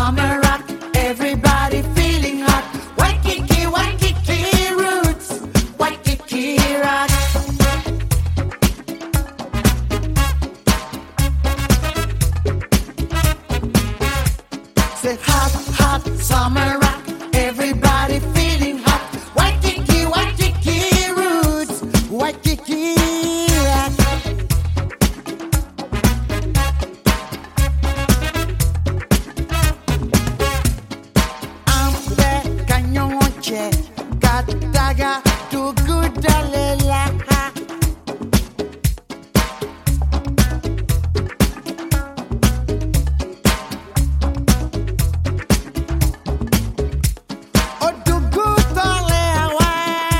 summer rock. Everybody feeling hot. Waikiki roots. Waikiki rock. Say hot summer rock. Everybody feeling hot. Waikiki roots. Waikiki rock. Kataga to good dalela. Oh, do good dalela.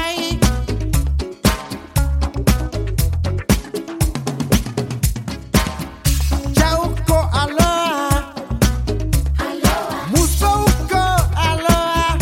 Jauko aloha. Musoko aloha.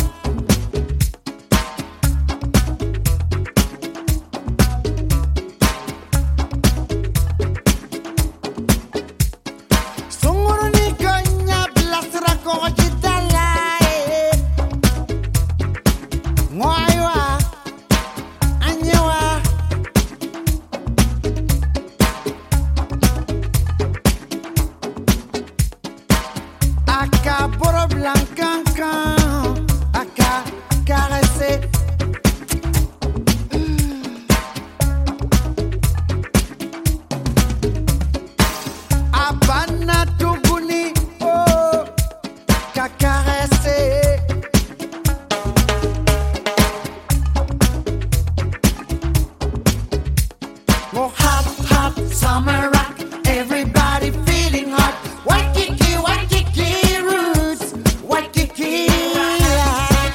Oh, hot summer rock. Everybody feeling hot. Waikiki roots. Waikiki rock.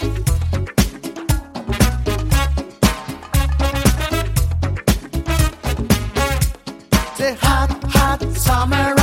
Say hot summer rock.